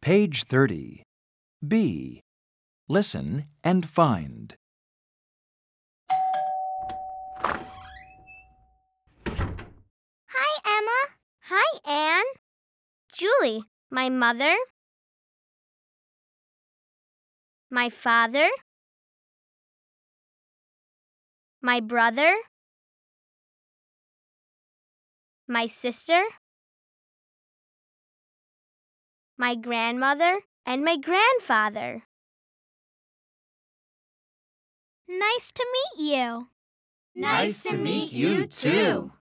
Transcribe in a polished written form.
Page 30. B. Listen and find. Hi, Emma. Hi, Anne. Julie, my mother, my father, my brother, my sister, my grandmother, and my grandfather. Nice to meet you. Nice to meet you, too.